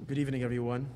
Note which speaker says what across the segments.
Speaker 1: Good evening, everyone.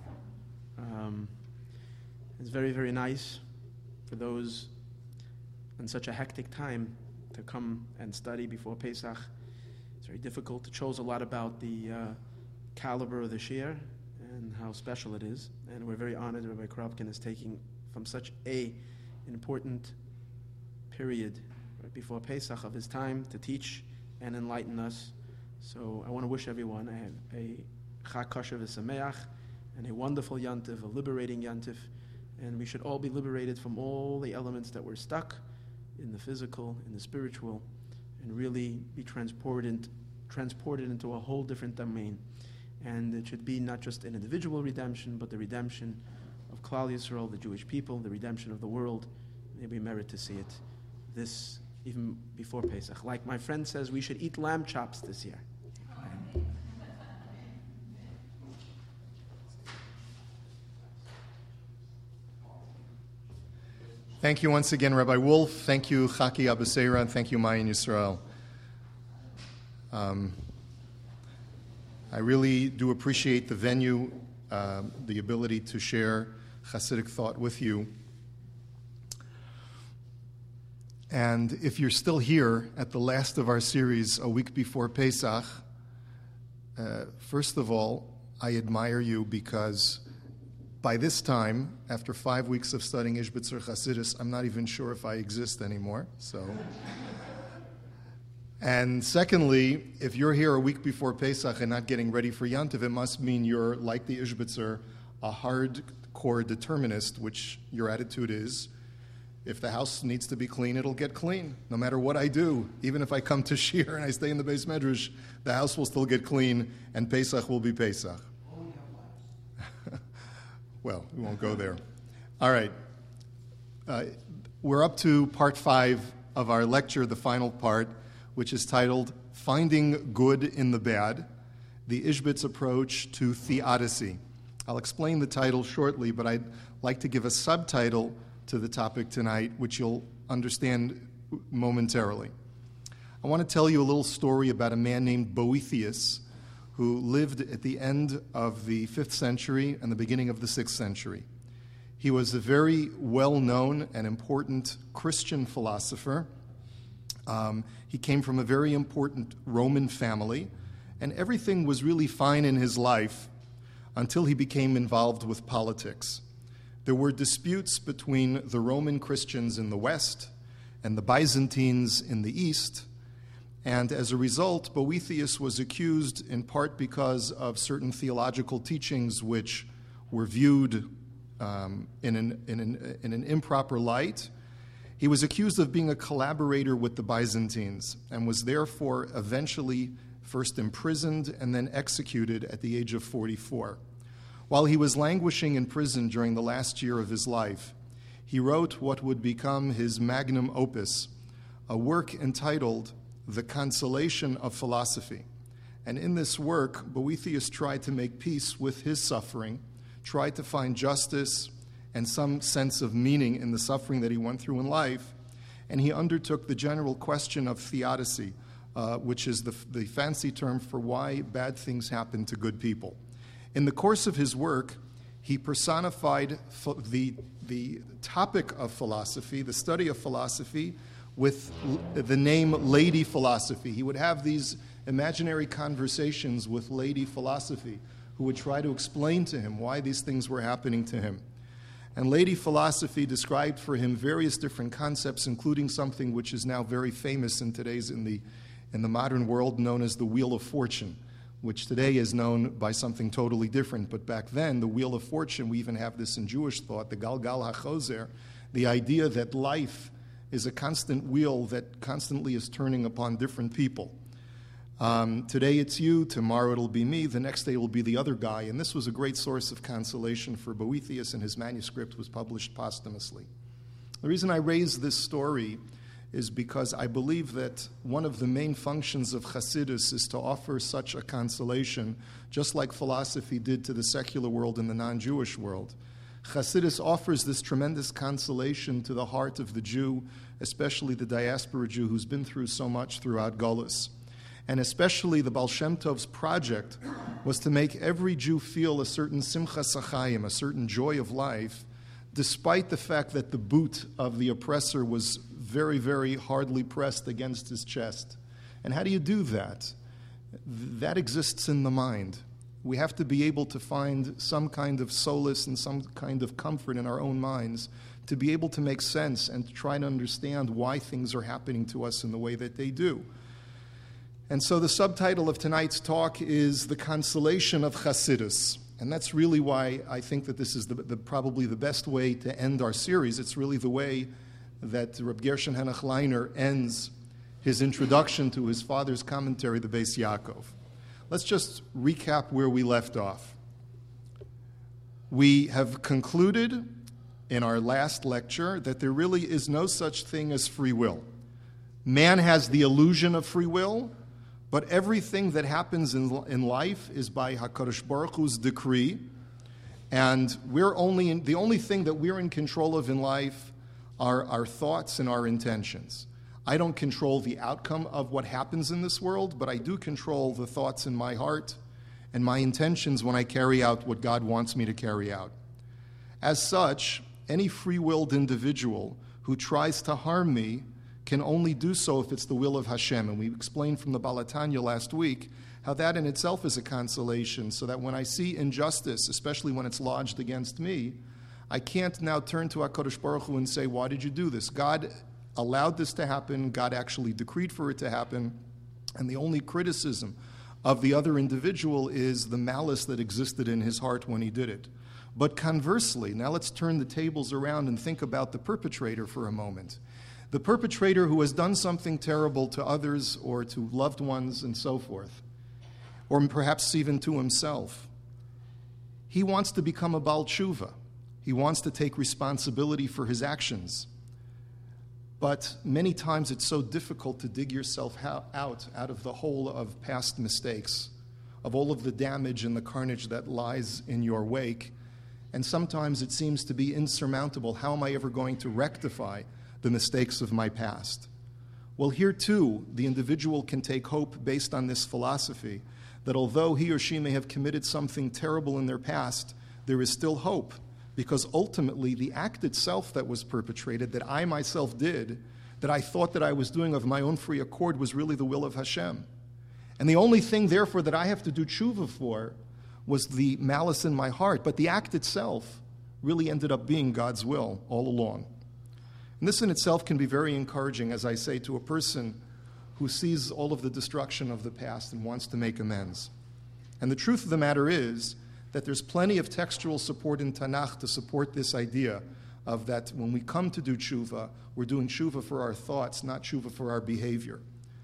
Speaker 1: It's very, very nice for those in such a hectic time to come and study before Pesach. It's very difficult. It shows a lot about the caliber of the shiur and how special it is. And we're very honored Rabbi Kropkin is taking from such an important period right before Pesach of his time to teach and enlighten us. So I want to wish everyone a Chag Kosher v'Sameach and a wonderful Yantiv, a liberating Yantiv, and we should all be liberated from all the elements that we're stuck in the physical, in the spiritual, and really be transported into a whole different domain. And it should be not just an individual redemption, but the redemption of Klal Yisrael, the Jewish people, the redemption of the world. May we merit to see it this even before Pesach. Like my friend says, we should eat lamb chops this year.
Speaker 2: Thank you once again, Rabbi Wolf. Thank you, Chaki Abasera, and thank you, Mayan Yisrael. I really do appreciate the venue, the ability to share Hasidic thought with you. And if you're still here at the last of our series, a week before Pesach, first of all, I admire you because by this time, after 5 weeks of studying Ishbitzer Hasidus, I'm not even sure if I exist anymore. And secondly, if you're here a week before Pesach and not getting ready for Yantiv, it must mean you're, like the Ishbitzer, a hardcore determinist, which your attitude is. If the house needs to be clean, it'll get clean, no matter what I do. Even if I come to Shiur and I stay in the Beis Medrash, the house will still get clean, and Pesach will be Pesach. Well, we won't go there. All right. We're up to part 5 of our lecture, the final part, which is titled Finding Good in the Bad, the Ishbitz Approach to Theodicy. I'll explain the title shortly, but I'd like to give a subtitle to the topic tonight, which you'll understand momentarily. I want to tell you a little story about a man named Boethius, who lived at the end of the 5th century and the beginning of the 6th century. He was a very well-known and important Christian philosopher. He came from a very important Roman family, and everything was really fine in his life until he became involved with politics. There were disputes between the Roman Christians in the West and the Byzantines in the East, and as a result, Boethius was accused in part because of certain theological teachings which were viewed in an improper light. He was accused of being a collaborator with the Byzantines and was therefore eventually first imprisoned and then executed at the age of 44. While he was languishing in prison during the last year of his life, he wrote what would become his magnum opus, a work entitled The Consolation of Philosophy. And in this work, Boethius tried to make peace with his suffering, tried to find justice and some sense of meaning in the suffering that he went through in life, and he undertook the general question of theodicy, which is the fancy term for why bad things happen to good people. In the course of his work, he personified the topic of philosophy, the study of philosophy, with the name Lady Philosophy. He would have these imaginary conversations with Lady Philosophy, who would try to explain to him why these things were happening to him. And Lady Philosophy described for him various different concepts, including something which is now very famous in the modern world, known as the Wheel of Fortune, which today is known by something totally different. But back then, the Wheel of Fortune, we even have this in Jewish thought, the Galgal HaChozer, the idea that life is a constant wheel that constantly is turning upon different people. Today it's you, tomorrow it'll be me, the next day it will be the other guy. And this was a great source of consolation for Boethius, and his manuscript was published posthumously. The reason I raise this story is because I believe that one of the main functions of Hasidus is to offer such a consolation, just like philosophy did to the secular world and the non-Jewish world. Hasidus offers this tremendous consolation to the heart of the Jew, especially the diaspora Jew who's been through so much throughout Golus. And especially the Baal Shem Tov's project was to make every Jew feel a certain simchas achayim, a certain joy of life, despite the fact that the boot of the oppressor was very, very hardly pressed against his chest. And how do you do that? That exists in the mind. We have to be able to find some kind of solace and some kind of comfort in our own minds to be able to make sense and to try to understand why things are happening to us in the way that they do. And so the subtitle of tonight's talk is The Consolation of Chassidus. And that's really why I think that this is probably the best way to end our series. It's really the way that Reb Gershon Henoch Leiner ends his introduction to his father's commentary, the Beis Yaakov. Let's just recap where we left off. We have concluded in our last lecture that there really is no such thing as free will. Man has the illusion of free will, but everything that happens in life is by HaKadosh Baruch Hu's decree, and the only thing that we're in control of in life are our thoughts and our intentions. I don't control the outcome of what happens in this world, but I do control the thoughts in my heart and my intentions when I carry out what God wants me to carry out. As such, any free-willed individual who tries to harm me can only do so if it's the will of Hashem. And we explained from the Baal HaTanya last week how that in itself is a consolation, so that when I see injustice, especially when it's lodged against me, I can't now turn to HaKadosh Baruch Hu and say, why did you do this? God allowed this to happen. God actually decreed for it to happen. And the only criticism of the other individual is the malice that existed in his heart when he did it. But conversely, now let's turn the tables around and think about the perpetrator for a moment. The perpetrator who has done something terrible to others or to loved ones and so forth, or perhaps even to himself. He wants to become a Baal Tshuva. He wants to take responsibility for his actions. But many times it's so difficult to dig yourself out of the hole of past mistakes, of all of the damage and the carnage that lies in your wake. And sometimes it seems to be insurmountable. How am I ever going to rectify the mistakes of my past? Well, here too, the individual can take hope based on this philosophy that although he or she may have committed something terrible in their past, there is still hope. Because ultimately, the act itself that was perpetrated, that I myself did, that I thought that I was doing of my own free accord, was really the will of Hashem. And the only thing, therefore, that I have to do tshuva for was the malice in my heart. But the act itself really ended up being God's will all along. And this in itself can be very encouraging, as I say, to a person who sees all of the destruction of the past and wants to make amends. And the truth of the matter is that there's plenty of textual support in Tanakh to support this idea of that when we come to do tshuva, we're doing tshuva for our thoughts, not tshuva for our behavior.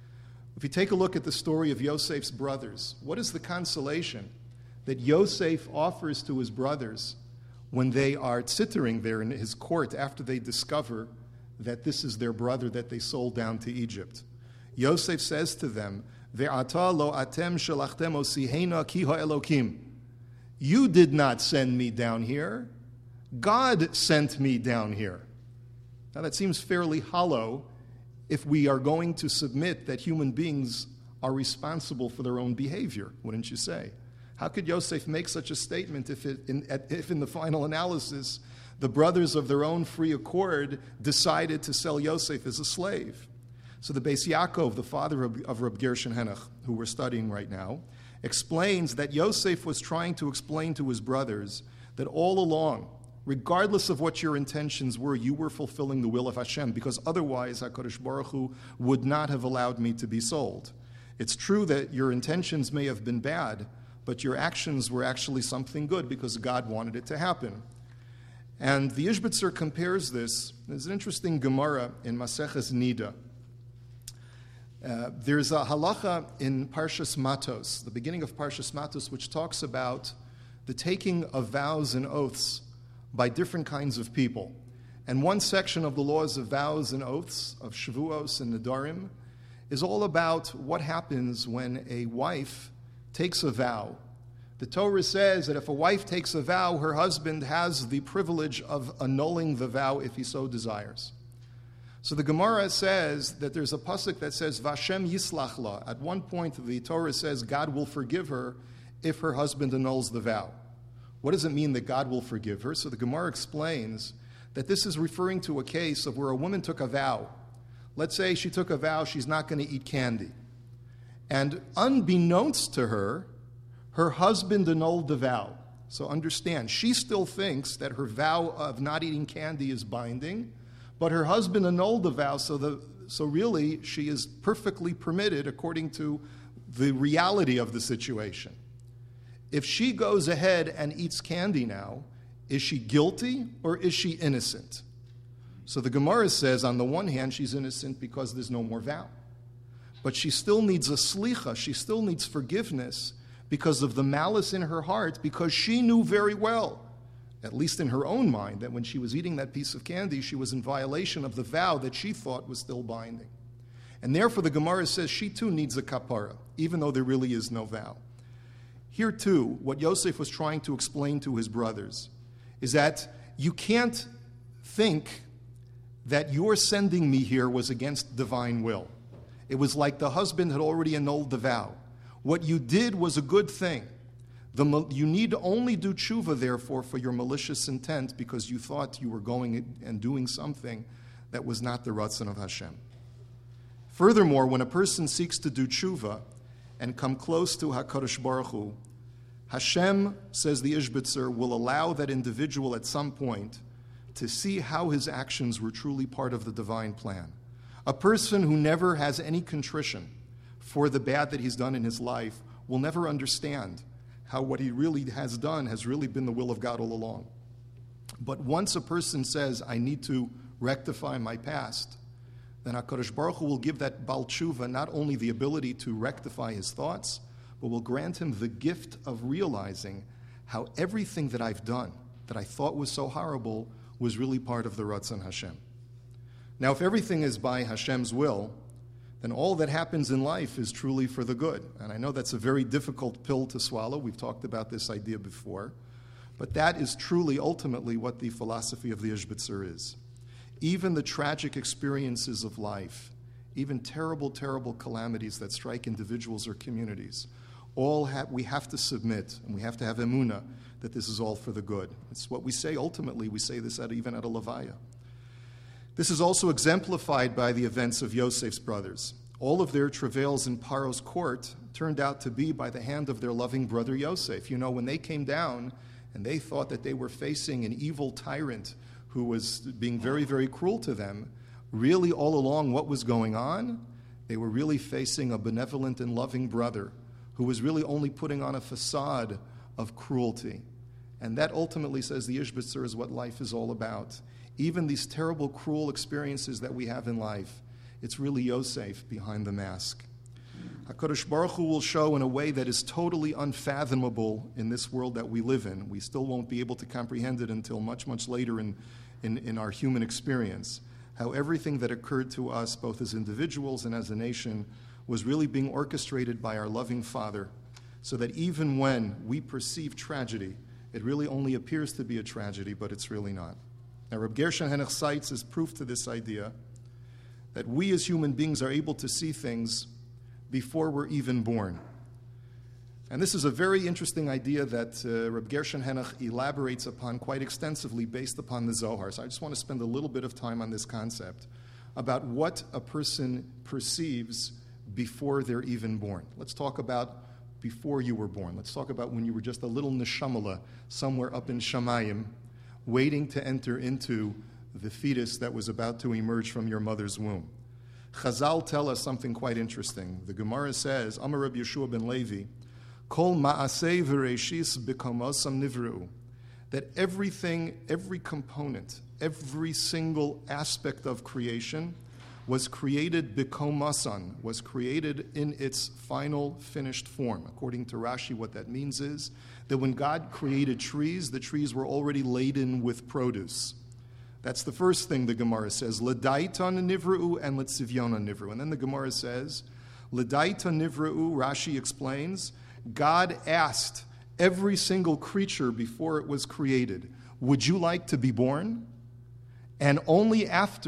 Speaker 2: If you take a look at the story of Yosef's brothers, what is the consolation that Yosef offers to his brothers when they are tzitering there in his court after they discover that this is their brother that they sold down to Egypt? Yosef says to them, Ve'ata lo atem shalachtem osihena ki ha'elokim. You did not send me down here. God sent me down here. Now that seems fairly hollow if we are going to submit that human beings are responsible for their own behavior, wouldn't you say? How could Yosef make such a statement if in the final analysis the brothers of their own free accord decided to sell Yosef as a slave? So the Beis Yaakov, the father of Reb Gershon Henoch, who we're studying right now, explains that Yosef was trying to explain to his brothers that all along, regardless of what your intentions were, you were fulfilling the will of Hashem, because otherwise HaKadosh Baruch Hu would not have allowed me to be sold. It's true that your intentions may have been bad, but your actions were actually something good because God wanted it to happen. And the Ishbitzer compares this. There's an interesting Gemara in Maseches Nida. There's a halacha in Parshas Matos, the beginning of Parshas Matos, which talks about the taking of vows and oaths by different kinds of people. And one section of the laws of vows and oaths, of Shavuos and Nedarim, is all about what happens when a wife takes a vow. The Torah says that if a wife takes a vow, her husband has the privilege of annulling the vow if he so desires. So the Gemara says that there's a pasuk that says, Vashem yislach la. At one point, the Torah says God will forgive her if her husband annuls the vow. What does it mean that God will forgive her? So the Gemara explains that this is referring to a case of where a woman took a vow. Let's say she took a vow she's not going to eat candy. And unbeknownst to her, her husband annulled the vow. So understand, she still thinks that her vow of not eating candy is binding, but her husband annulled the vow, so really she is perfectly permitted according to the reality of the situation. If she goes ahead and eats candy now, is she guilty or is she innocent? So the Gemara says, on the one hand, she's innocent because there's no more vow. But she still needs a slicha, she still needs forgiveness because of the malice in her heart, because she knew very well, at least in her own mind, that when she was eating that piece of candy, she was in violation of the vow that she thought was still binding. And therefore the Gemara says she too needs a kapara, even though there really is no vow. Here too, what Yosef was trying to explain to his brothers is that you can't think that your sending me here was against divine will. It was like the husband had already annulled the vow. What you did was a good thing. You need to only do tshuva, therefore, for your malicious intent because you thought you were going and doing something that was not the ratzon of Hashem. Furthermore, when a person seeks to do tshuva and come close to HaKadosh Baruch Hu, Hashem, says the Ishbitzer, will allow that individual at some point to see how his actions were truly part of the divine plan. A person who never has any contrition for the bad that he's done in his life will never understand how what he really has done has really been the will of God all along. But once a person says, I need to rectify my past, then HaKadosh Baruch Hu will give that Baal Tshuva not only the ability to rectify his thoughts, but will grant him the gift of realizing how everything that I've done, that I thought was so horrible, was really part of the Ratzon Hashem. Now, if everything is by Hashem's will, then all that happens in life is truly for the good. And I know that's a very difficult pill to swallow. We've talked about this idea before. But that is truly, ultimately, what the philosophy of the Ishbitzer is. Even the tragic experiences of life, even terrible, terrible calamities that strike individuals or communities, we have to submit, and we have to have emunah that this is all for the good. It's what we say ultimately. We say this even at a levaya. This is also exemplified by the events of Yosef's brothers. All of their travails in Paro's court turned out to be by the hand of their loving brother Yosef. You know, when they came down and they thought that they were facing an evil tyrant who was being very, very cruel to them, really all along what was going on? They were really facing a benevolent and loving brother who was really only putting on a facade of cruelty. And that ultimately, says the Ishbitzer, is what life is all about. Even these terrible, cruel experiences that we have in life, it's really Yosef behind the mask. HaKadosh Baruch Hu will show in a way that is totally unfathomable in this world that we live in. We still won't be able to comprehend it until much, much later in our human experience, how everything that occurred to us, both as individuals and as a nation, was really being orchestrated by our loving Father, so that even when we perceive tragedy, it really only appears to be a tragedy, but it's really not. Now, Reb Gershon Henoch cites as proof to this idea that we as human beings are able to see things before we're even born. And this is a very interesting idea that Reb Gershon Henoch elaborates upon quite extensively based upon the Zohar. So I just want to spend a little bit of time on this concept about what a person perceives before they're even born. Let's talk about before you were born. Let's talk about when you were just a little neshamala somewhere up in Shamayim, waiting to enter into the fetus that was about to emerge from your mother's womb. Chazal tell us something quite interesting. The Gemara says, Amar Reb Yeshua ben Levi, Kol ma'aseh v'reishis b'komosam nivru, that everything, every component, every single aspect of creation was created b'komasan, was created in its final finished form. According to Rashi, what that means is that when God created trees, the trees were already laden with produce. That's the first thing the Gemara says, L'daitan nivru and l'tzivyona nivru. And then the Gemara says, L'daitan nivru, Rashi explains, God asked every single creature before it was created, would you like to be born? And only after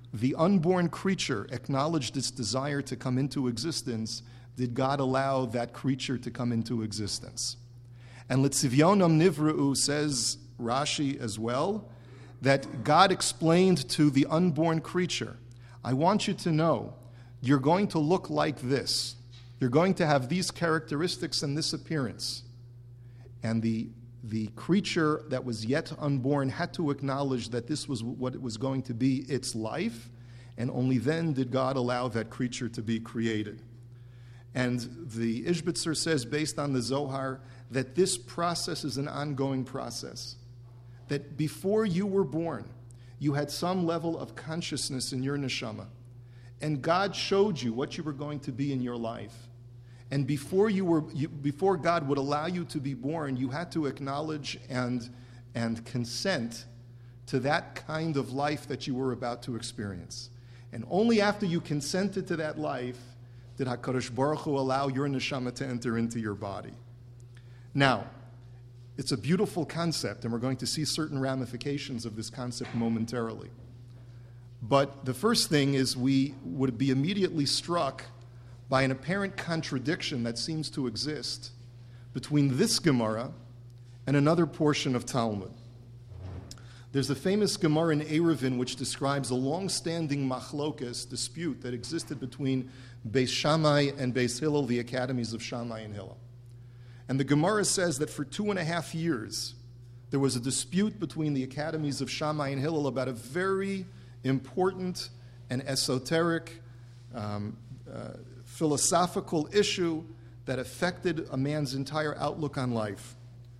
Speaker 2: the unborn creature acknowledged its desire to come into existence, did God allow that creature to come into existence? And Litzivyonom Nivra'u, says Rashi as well, that God explained to the unborn creature, I want you to know, you're going to look like this. You're going to have these characteristics and this appearance. And the creature that was yet unborn had to acknowledge that this was what it was going to be, its life, and only then did God allow that creature to be created. And the Ishbitzer says, based on the Zohar, that this process is an ongoing process. That before you were born, you had some level of consciousness in your neshama, and God showed you what you were going to be in your life. And before God would allow you to be born, you had to acknowledge and consent to that kind of life that you were about to experience. And only after you consented to that life did HaKadosh Baruch Hu allow your neshama to enter into your body. Now, it's a beautiful concept, and we're going to see certain ramifications of this concept momentarily. But the first thing is we would be immediately struck by an apparent contradiction that seems to exist between this Gemara and another portion of Talmud. There's a famous Gemara in Eruvin which describes a long-standing machlokas dispute that existed between Beis Shammai and Beis Hillel, the academies of Shammai and Hillel. And the Gemara says that for 2.5 years, there was a dispute between the academies of Shammai and Hillel about a very important and esoteric philosophical issue that affected a man's entire outlook on life.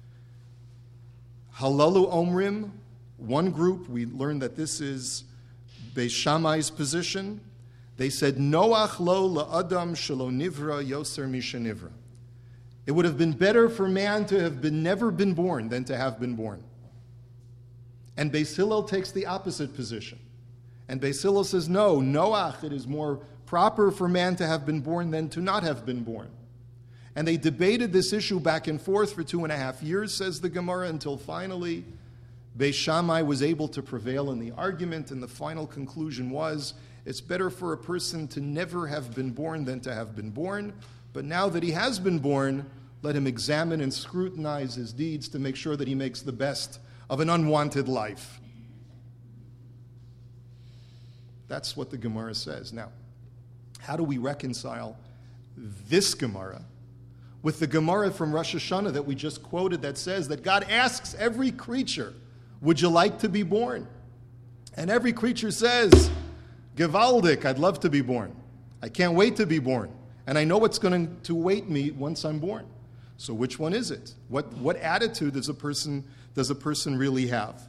Speaker 2: Halalu Omrim, one group, we learned that this is Beis Shammai's position. They said, Noach lo la'adam shelo nivra yoser mishenivra. It would have been better for man to have never been born than to have been born. And Beis Hillel takes the opposite position. And Beis Hillel says, no, Noach, it is more proper for man to have been born than to not have been born. And they debated this issue back and forth for 2.5 years, says the Gemara, until finally Beis Shammai was able to prevail in the argument, and the final conclusion was, it's better for a person to never have been born than to have been born, but now that he has been born, let him examine and scrutinize his deeds to make sure that he makes the best of an unwanted life. That's what the Gemara says. Now, how do we reconcile this Gemara with the Gemara from Rosh Hashanah that we just quoted that says that God asks every creature, would you like to be born? And every creature says, Gewaldik, I'd love to be born. I can't wait to be born. And I know what's going to await me once I'm born. So which one is it? What attitude does a person really have?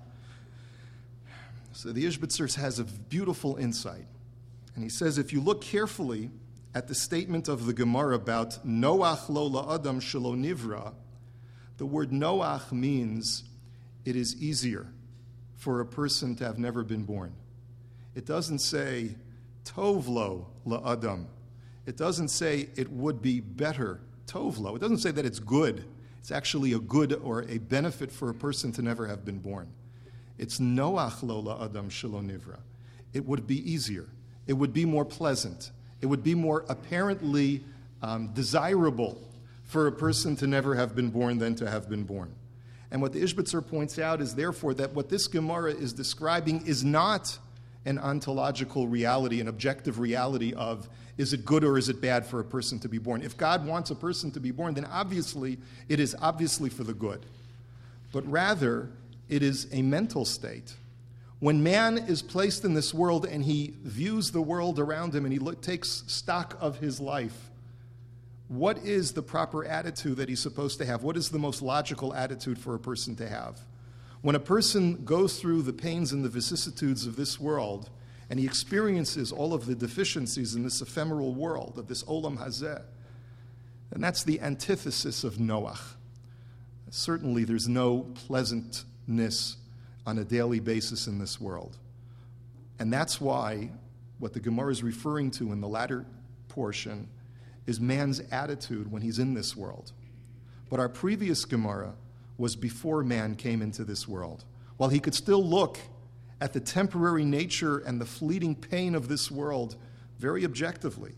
Speaker 2: So the Ishbitzer has a beautiful insight. And he says, if you look carefully at the statement of the Gemara about Noach lo la'adam shelo nivra, the word Noach means it is easier for a person to have never been born. It doesn't say tov lo la'adam. It doesn't say it would be better, tov lo. It doesn't say that it's good. It's actually a good or a benefit for a person to never have been born. It's Noach lo la'adam shelo nivra. It would be easier. It would be more pleasant. It would be more apparently desirable for a person to never have been born than to have been born. And what the Ishbitzer points out is therefore that what this Gemara is describing is not an ontological reality, an objective reality of is it good or is it bad for a person to be born. If God wants a person to be born, then obviously it is obviously for the good. But rather, it is a mental state. When man is placed in this world and he views the world around him and he takes stock of his life, what is the proper attitude that he's supposed to have? What is the most logical attitude for a person to have? When a person goes through the pains and the vicissitudes of this world and he experiences all of the deficiencies in this ephemeral world, of this olam hazeh, and that's the antithesis of Noach. Certainly there's no pleasantness on a daily basis in this world. And that's why what the Gemara is referring to in the latter portion is man's attitude when he's in this world. But our previous Gemara was before man came into this world. While he could still look at the temporary nature and the fleeting pain of this world very objectively.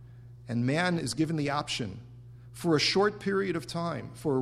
Speaker 2: And man is given the option for a short period of time, for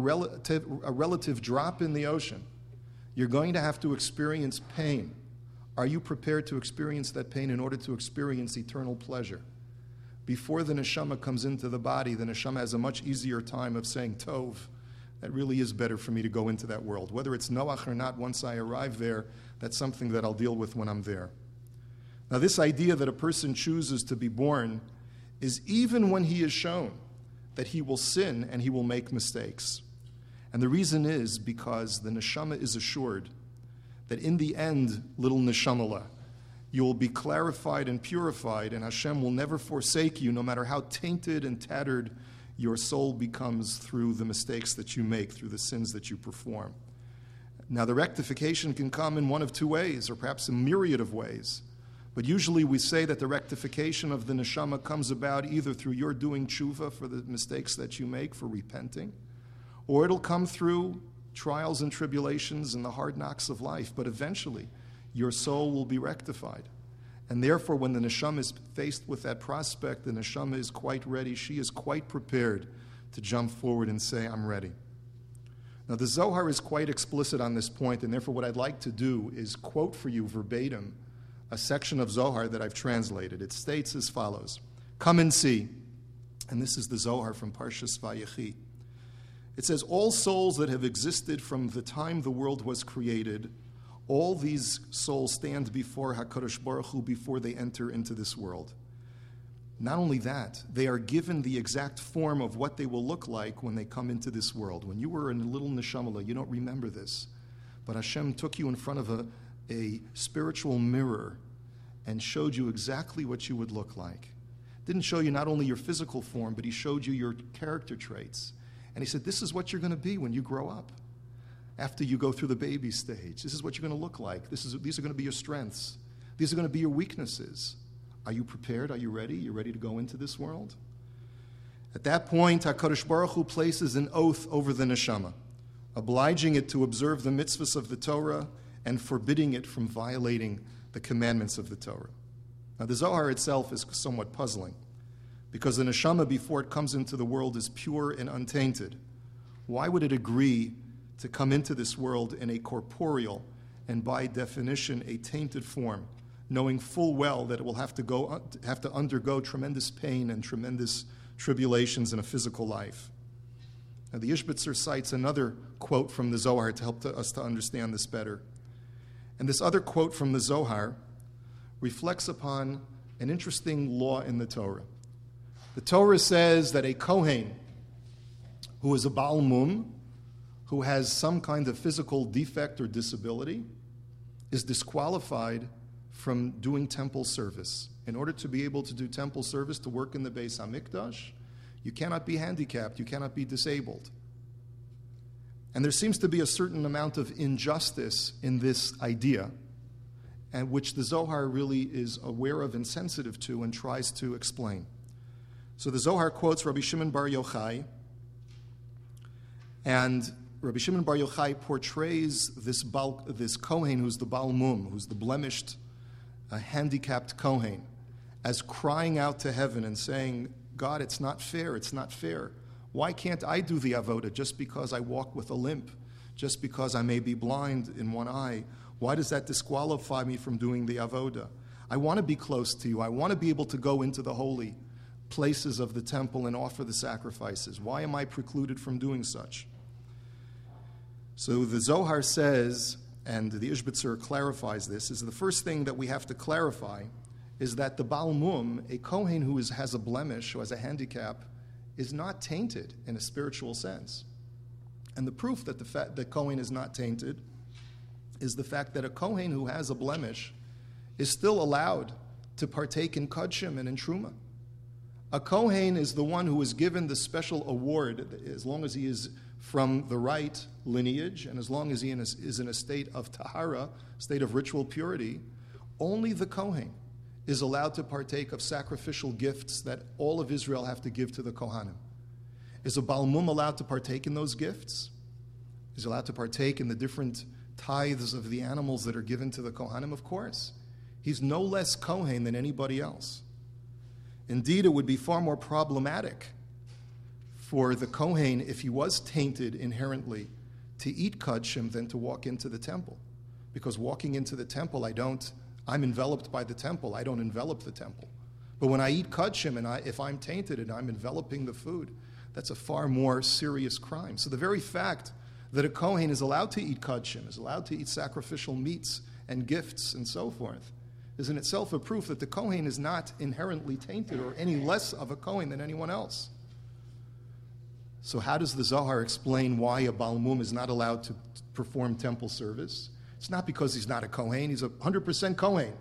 Speaker 2: a relative drop in the ocean. You're going to have to experience pain. Are you prepared to experience that pain in order to experience eternal pleasure? Before the neshama comes into the body, the neshama has a much easier time of saying, Tov, that really is better for me to go into that world. Whether it's Noach or not, once I arrive there, that's something that I'll deal with when I'm there. Now, this idea that a person chooses to be born is even when he is shown that he will sin and he will make mistakes. And the reason is because the neshama is assured that in the end, little neshamala, you will be clarified and purified, and Hashem will never forsake you, no matter how tainted and tattered your soul becomes through the mistakes that you make, through the sins that you perform. Now, the rectification can come in one of two ways, or perhaps a myriad of ways. But usually we say that the rectification of the neshama comes about either through your doing tshuva for the mistakes that you make, for repenting, or it'll come through trials and tribulations and the hard knocks of life. But eventually, your soul will be rectified. And therefore, when the neshama is faced with that prospect, the neshama is quite ready. She is quite prepared to jump forward and say, I'm ready. Now, the Zohar is quite explicit on this point, and therefore what I'd like to do is quote for you verbatim a section of Zohar that I've translated. It states as follows, come and see, and this is the Zohar from Parshas Vayechi. It says, all souls that have existed from the time the world was created, all these souls stand before HaKadosh Baruch Hu before they enter into this world. Not only that, they are given the exact form of what they will look like when they come into this world. When you were in a little neshamala, you don't remember this, but Hashem took you in front of a spiritual mirror and showed you exactly what you would look like. Didn't show you not only your physical form, but he showed you your character traits. And he said, this is what you're going to be when you grow up. After you go through the baby stage, this is what you're going to look like. These are going to be your strengths. These are going to be your weaknesses. Are you prepared? Are you ready? You're ready to go into this world? At that point, HaKadosh Baruch Hu places an oath over the neshama, obliging it to observe the mitzvahs of the Torah and forbidding it from violating the commandments of the Torah. Now, the Zohar itself is somewhat puzzling, because the neshama, before it comes into the world, is pure and untainted. Why would it agree to come into this world in a corporeal and, by definition, a tainted form, knowing full well that it will have to undergo tremendous pain and tremendous tribulations in a physical life? Now, the Ishbitzer cites another quote from the Zohar to help us to understand this better. And this other quote from the Zohar reflects upon an interesting law in the Torah. The Torah says that a Kohen who is a Baal Mum, who has some kind of physical defect or disability, is disqualified from doing temple service. In order to be able to do temple service, to work in the Beis HaMikdash, you cannot be handicapped, you cannot be disabled. And there seems to be a certain amount of injustice in this idea, and which the Zohar really is aware of and sensitive to and tries to explain. So the Zohar quotes Rabbi Shimon Bar Yochai, and Rabbi Shimon Bar Yochai portrays this Kohen who's the Baal Mum, who's the blemished, handicapped Kohen, as crying out to heaven and saying, God, it's not fair, it's not fair. Why can't I do the avoda just because I walk with a limp, just because I may be blind in one eye? Why does that disqualify me from doing the avoda? I want to be close to you. I want to be able to go into the holy places of the temple and offer the sacrifices. Why am I precluded from doing such? So the Zohar says, and the Ishbitzer clarifies this, is the first thing that we have to clarify is that the Baal Mum, a Kohen who has a blemish, who has a handicap, is not tainted in a spiritual sense. And the proof that the Kohen is not tainted is the fact that a Kohen who has a blemish is still allowed to partake in Kodshim and in Truma. A Kohen is the one who is given the special award as long as he is from the right lineage and as long as he is in a state of tahara, state of ritual purity. Only the Kohen is allowed to partake of sacrificial gifts that all of Israel have to give to the Kohanim. Is a Baal Mum allowed to partake in those gifts? Is allowed to partake in the different tithes of the animals that are given to the Kohanim? Of course. He's no less Kohen than anybody else. Indeed, it would be far more problematic for the Kohen, if he was tainted inherently, to eat Kudshim than to walk into the temple. Because walking into the temple, I'm enveloped by the temple. I don't envelop the temple. But when I eat Kudshim, and if I'm tainted and I'm enveloping the food, that's a far more serious crime. So the very fact that a Kohen is allowed to eat Kudshim, is allowed to eat sacrificial meats and gifts and so forth, is in itself a proof that the Kohen is not inherently tainted or any less of a Kohen than anyone else. So how does the Zohar explain why a Baal Mum is not allowed to perform temple service? It's not because he's not a Kohen, he's 100% Kohen.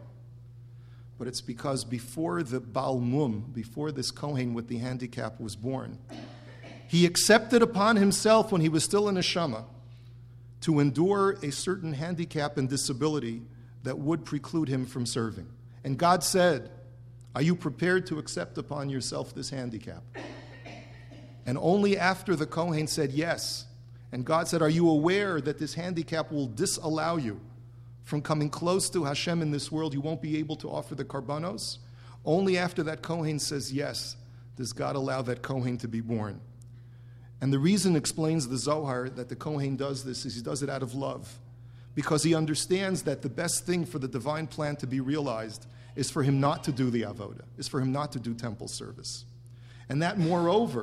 Speaker 2: But it's because before the Baal Mum, before this Kohen with the handicap was born, he accepted upon himself when he was still a neshama to endure a certain handicap and disability that would preclude him from serving. And God said, are you prepared to accept upon yourself this handicap? And only after the Kohen said yes, and God said, are you aware that this handicap will disallow you from coming close to Hashem in this world? You won't be able to offer the karbanos. Only after that Kohen says yes does God allow that Kohen to be born. And the reason, explains the Zohar, that the Kohen does this is he does it out of love. Because he understands that the best thing for the divine plan to be realized is for him not to do the avoda, is for him not to do temple service. And that, moreover,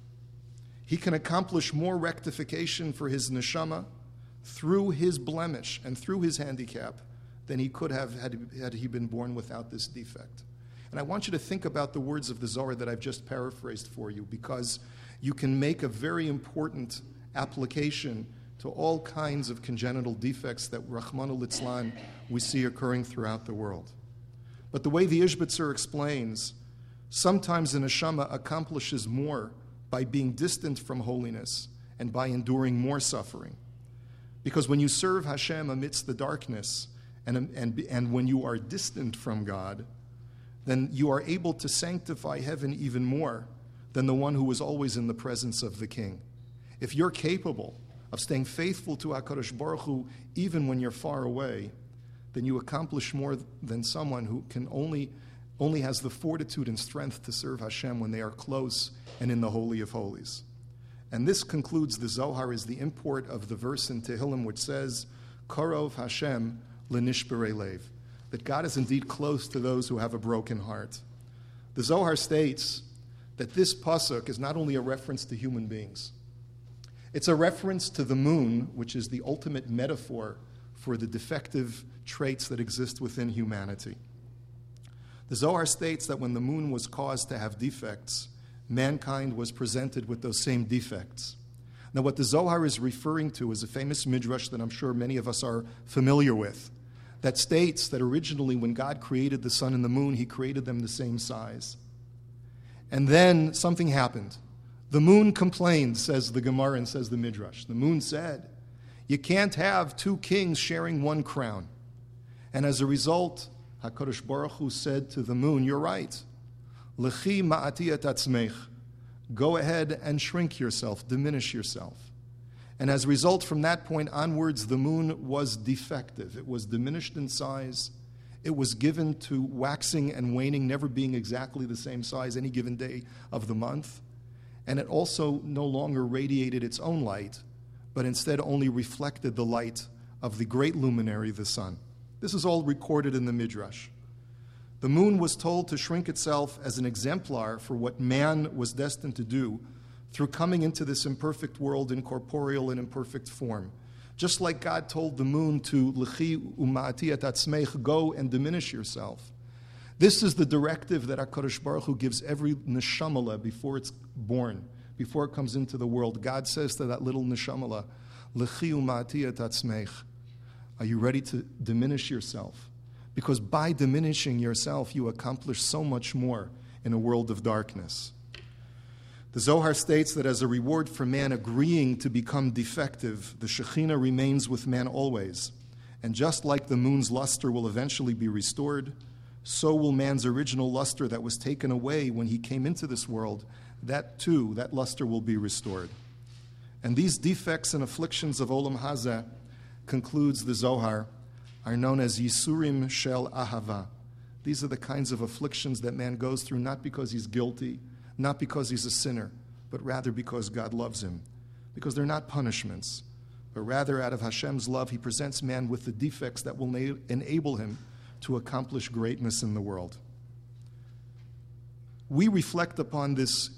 Speaker 2: he can accomplish more rectification for his neshama through his blemish and through his handicap than he could have had he been born without this defect. And I want you to think about the words of the Zohar that I've just paraphrased for you, because you can make a very important application to all kinds of congenital defects that, Rachmana litzlan, we see occurring throughout the world. But the way the Ishbitzer explains, sometimes a neshama accomplishes more by being distant from holiness and by enduring more suffering. Because when you serve Hashem amidst the darkness and when you are distant from God, then you are able to sanctify heaven even more than the one who is always in the presence of the King. If you're capable of staying faithful to HaKadosh Baruch Hu even when you're far away, then you accomplish more than someone who can only has the fortitude and strength to serve Hashem when they are close and in the Holy of Holies. And this concludes the Zohar, is the import of the verse in Tehillim which says, Karov Hashem lenishberei lev, that God is indeed close to those who have a broken heart. The Zohar states that this pasuk is not only a reference to human beings, it's a reference to the moon, which is the ultimate metaphor for the defective traits that exist within humanity. The Zohar states that when the moon was caused to have defects, mankind was presented with those same defects. Now, what the Zohar is referring to is a famous midrash that I'm sure many of us are familiar with, that states that originally when God created the sun and the moon, he created them the same size. And then something happened. The moon complained, says the Gemara and says the midrash. The moon said, you can't have two kings sharing one crown. And as a result, HaKadosh Baruch Hu said to the moon, you're right. Lechi ma'atiyat atzmeich. Go ahead and shrink yourself, diminish yourself. And as a result, from that point onwards, the moon was defective. It was diminished in size. It was given to waxing and waning, never being exactly the same size any given day of the month. And it also no longer radiated its own light, but instead only reflected the light of the great luminary, the sun. This is all recorded in the Midrash. The moon was told to shrink itself as an exemplar for what man was destined to do through coming into this imperfect world in corporeal and imperfect form. Just like God told the moon to L'chi u'ma'atiyat atzmeich, go and diminish yourself. This is the directive that HaKadosh Baruch Hu gives every neshamala before it's born, before it comes into the world. God says to that little neshamala, L'chi u'ma'atiyat atzmeich, are you ready to diminish yourself? Because by diminishing yourself, you accomplish so much more in a world of darkness. The Zohar states that as a reward for man agreeing to become defective, the Shekhinah remains with man always. And just like the moon's luster will eventually be restored, so will man's original luster that was taken away when he came into this world, that too, that luster will be restored. And these defects and afflictions of Olam Hazeh concludes the Zohar, are known as Yisurim Shel Ahava. These are the kinds of afflictions that man goes through not because he's guilty, not because he's a sinner, but rather because God loves him. Because they're not punishments, but rather out of Hashem's love, he presents man with the defects that will enable him to accomplish greatness in the world. We reflect upon this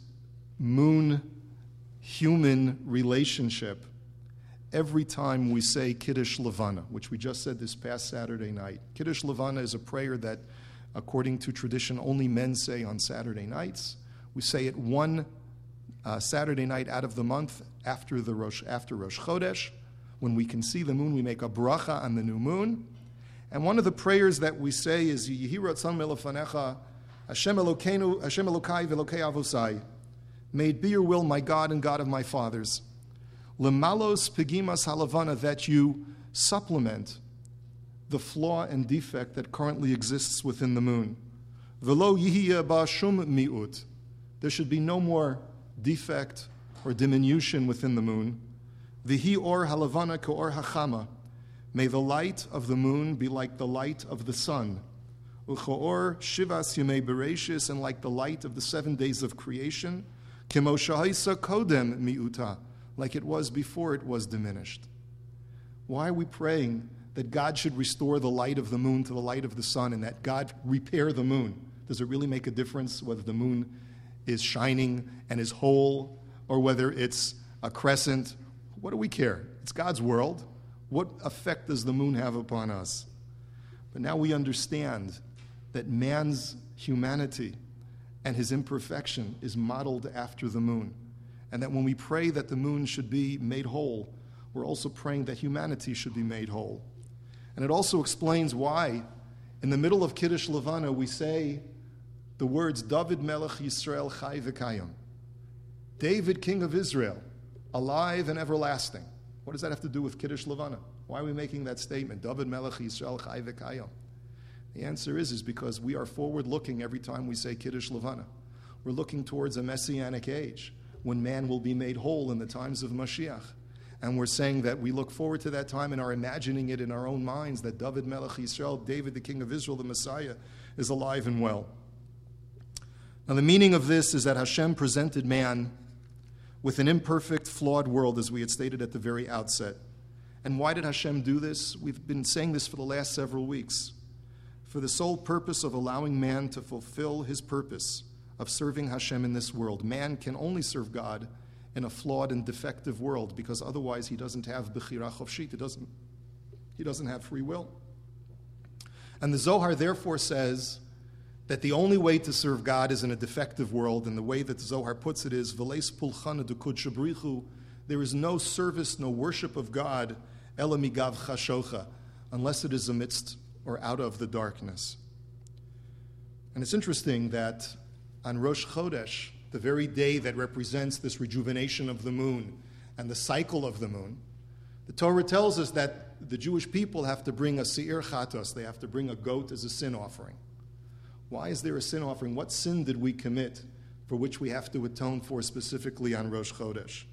Speaker 2: moon-human relationship every time we say Kiddush Levana, which we just said this past Saturday night. Kiddush Levana is a prayer that, according to tradition, only men say on Saturday nights. We say it one Saturday night out of the month after Rosh Chodesh. When we can see the moon, we make a bracha on the new moon. And one of the prayers that we say is Yehi Ratzon Melefanecha, Hashem Elokeinu, Hashem Elokai Velokei Avosai. May it be your will, my God and God of my fathers. Lemalos Pegimas Halavana, that you supplement the flaw and defect that currently exists within the moon. Velo Yihya Ba Shum Mi'ut. There should be no more defect or diminution within the moon. Vihi Or Halavana Ka'or Hachama. May the light of the moon be like the light of the sun. Uchoor Shivas Yemei Bereshis, and like the light of the 7 days of creation. Kimo Shahaisa Kodem Mi'uta, like it was before it was diminished. Why are we praying that God should restore the light of the moon to the light of the sun and that God repair the moon? Does it really make a difference whether the moon is shining and is whole or whether it's a crescent? What do we care? It's God's world. What effect does the moon have upon us? But now we understand that man's humanity and his imperfection is modeled after the moon. And that when we pray that the moon should be made whole, we're also praying that humanity should be made whole. And it also explains why, in the middle of Kiddush Levana, we say the words, David Melech Yisrael Chai V'Kayim. David, King of Israel, alive and everlasting. What does that have to do with Kiddush Levana? Why are we making that statement? David Melech Yisrael Chai V'Kayim. The answer is because we are forward-looking every time we say Kiddush Levana. We're looking towards a messianic age when man will be made whole in the times of Mashiach. And we're saying that we look forward to that time and are imagining it in our own minds that David Melech Yisrael, David the King of Israel, the Messiah, is alive and well. Now the meaning of this is that Hashem presented man with an imperfect, flawed world, as we had stated at the very outset. And why did Hashem do this? We've been saying this for the last several weeks. For the sole purpose of allowing man to fulfill his purpose of serving Hashem in this world. Man can only serve God in a flawed and defective world, because otherwise he doesn't have bechira chofshit, he doesn't have free will. And the Zohar therefore says that the only way to serve God is in a defective world, and the way that the Zohar puts it is, V'leis pulchana d'kud shabrichu, there is no service, no worship of God, ela migav chashocha, unless it is amidst or out of the darkness. And it's interesting that on Rosh Chodesh, the very day that represents this rejuvenation of the moon and the cycle of the moon, the Torah tells us that the Jewish people have to bring a se'ir chatos, they have to bring a goat as a sin offering. Why is there a sin offering? What sin did we commit for which we have to atone for specifically on Rosh Chodesh?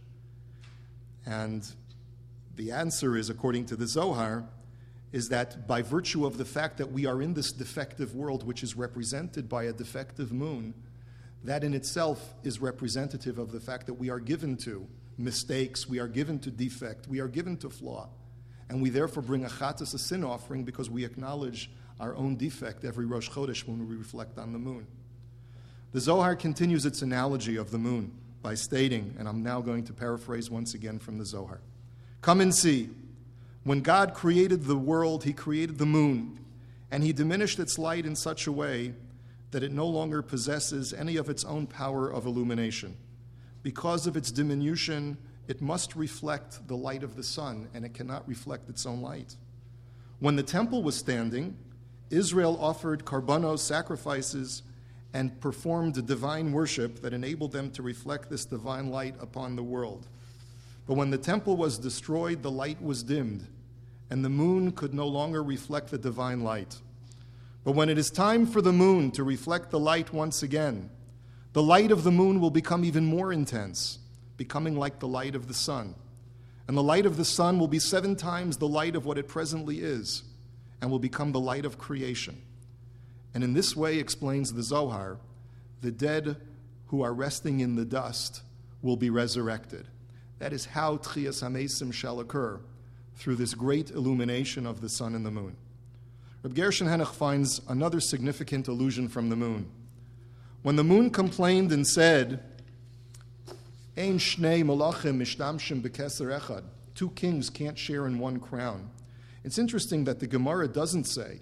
Speaker 2: And the answer is, according to the Zohar, is that by virtue of the fact that we are in this defective world, which is represented by a defective moon, that in itself is representative of the fact that we are given to mistakes, we are given to defect, we are given to flaw. And we therefore bring a chatas, a sin offering, because we acknowledge our own defect every Rosh Chodesh when we reflect on the moon. The Zohar continues its analogy of the moon by stating, and I'm now going to paraphrase once again from the Zohar, "Come and see. When God created the world, he created the moon, and he diminished its light in such a way that it no longer possesses any of its own power of illumination. Because of its diminution, it must reflect the light of the sun, and it cannot reflect its own light. When the temple was standing, Israel offered karbanos, sacrifices, and performed divine worship that enabled them to reflect this divine light upon the world. But when the temple was destroyed, the light was dimmed, and the moon could no longer reflect the divine light. But when it is time for the moon to reflect the light once again, the light of the moon will become even more intense, becoming like the light of the sun. And the light of the sun will be 7 times the light of what it presently is, and will become the light of creation. And in this way, explains the Zohar, the dead who are resting in the dust will be resurrected. That is how Tchias HaMesim shall occur, through this great illumination of the sun and the moon. Reb Gershon Henoch finds another significant allusion from the moon. When the moon complained and said, Ein shnei malachim mishtamshim bekeser echad, 2 kings can't share in 1 crown. It's interesting that the Gemara doesn't say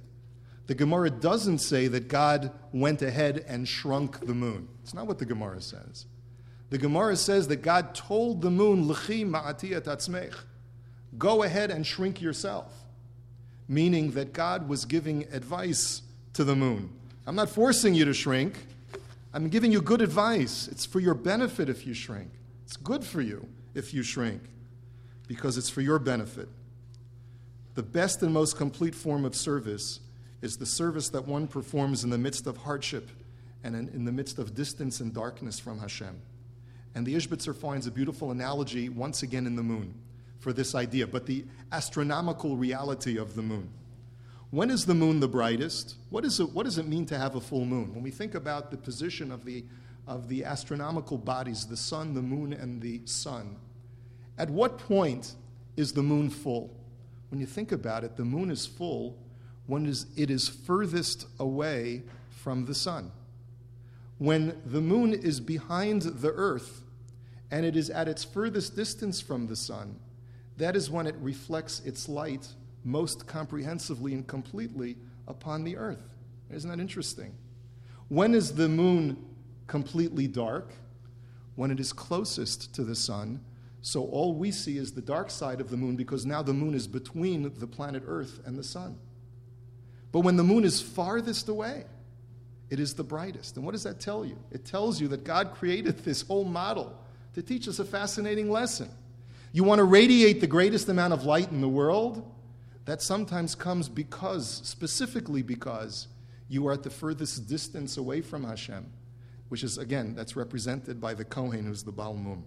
Speaker 2: that God went ahead and shrunk the moon. It's not what the Gemara says. The Gemara says that God told the moon, L'chi ma'atiyat atzmech, go ahead and shrink yourself. Meaning that God was giving advice to the moon. I'm not forcing you to shrink. I'm giving you good advice. It's for your benefit if you shrink. It's good for you if you shrink, because it's for your benefit. The best and most complete form of service is the service that one performs in the midst of hardship and in the midst of distance and darkness from Hashem. And the Ishbitzer finds a beautiful analogy once again in the moon for this idea, but the astronomical reality of the moon. When is the moon the brightest? What does it mean to have a full moon? When we think about the position of the astronomical bodies, the sun, the moon, and the sun, at what point is the moon full? When you think about it, the moon is full when it is furthest away from the sun. When the moon is behind the earth and it is at its furthest distance from the sun, that is when it reflects its light most comprehensively and completely upon the earth. Isn't that interesting? When is the moon completely dark? When it is closest to the sun. So all we see is the dark side of the moon, because now the moon is between the planet Earth and the sun. But when the moon is farthest away, it is the brightest. And what does that tell you? It tells you that God created this whole model to teach us a fascinating lesson. You want to radiate the greatest amount of light in the world? That sometimes comes specifically because you are at the furthest distance away from Hashem, which is, again, that's represented by the Kohen, who's the Baal Mum.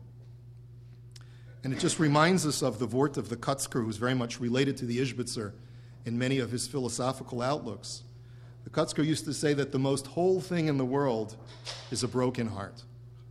Speaker 2: And it just reminds us of the Vort of the Kotzker, who's very much related to the Ishbitzer in many of his philosophical outlooks. The Kotzker used to say that the most whole thing in the world is a broken heart.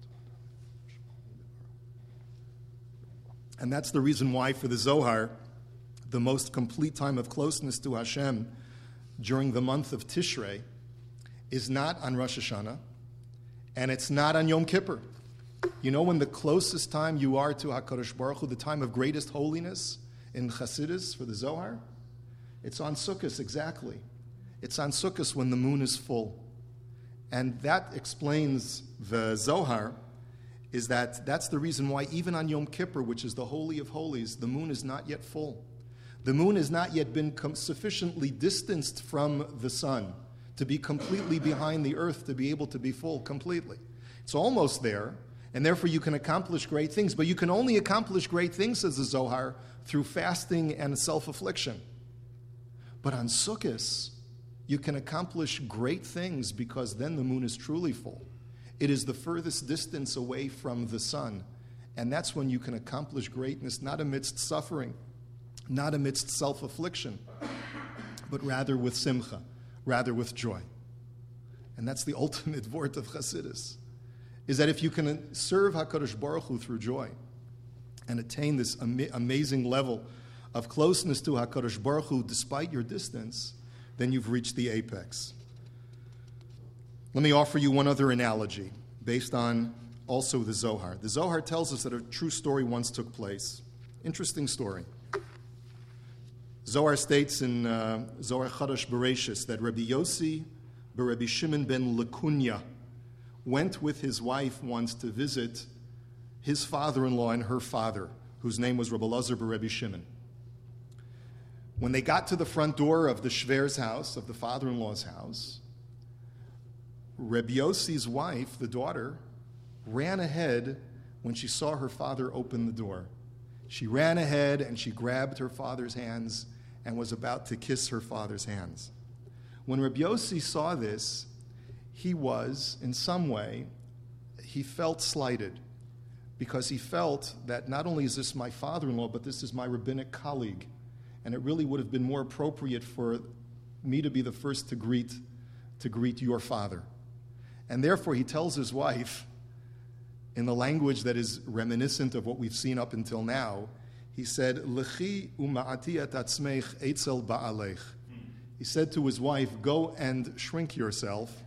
Speaker 2: And that's the reason why, for the Zohar, the most complete time of closeness to Hashem during the month of Tishrei is not on Rosh Hashanah, and it's not on Yom Kippur. You know when the closest time you are to HaKadosh Baruch Hu, the time of greatest holiness in Chassidus for the Zohar? It's on Sukkot, exactly. It's on Sukkot when the moon is full. And that explains the Zohar, is that's the reason why even on Yom Kippur, which is the Holy of Holies, the moon is not yet full. The moon has not yet been sufficiently distanced from the sun to be completely behind the earth, to be able to be full completely. It's almost there, and therefore you can accomplish great things. But you can only accomplish great things, says the Zohar, through fasting and self-affliction. But on Sukkot, you can accomplish great things because then the moon is truly full. It is the furthest distance away from the sun. And that's when you can accomplish greatness, not amidst suffering, not amidst self-affliction, but rather with simcha, rather with joy. And that's the ultimate vort of Chassidus, is that if you can serve HaKadosh Baruch Hu through joy and attain this amazing level of closeness to HaKadosh Baruch Hu despite your distance, then you've reached the apex. Let me offer you one other analogy based on also the Zohar. The Zohar tells us that a true story once took place. Interesting story. Zohar states in Zohar Chadash Bereshis that Rabbi Yossi Rabbi Shimon ben Lekunya went with his wife once to visit his father-in-law and her father, whose name was Rabbi Lazar Rabbi Shimon. When they got to the front door of the Shver's house, of the father-in-law's house, Rabbi Yossi's wife, the daughter, ran ahead when she saw her father open the door. She ran ahead and she grabbed her father's hands and was about to kiss her father's hands. When Rabbi Yossi saw this, he was, in some way, he felt slighted because he felt that not only is this my father-in-law, but this is my rabbinic colleague, and it really would have been more appropriate for me to be the first to greet your father. And therefore, he tells his wife, in the language that is reminiscent of what we've seen up until now, he said, "Lechi uma'ati et atzmeich etzel ba'alech." He said to his wife, go and shrink yourself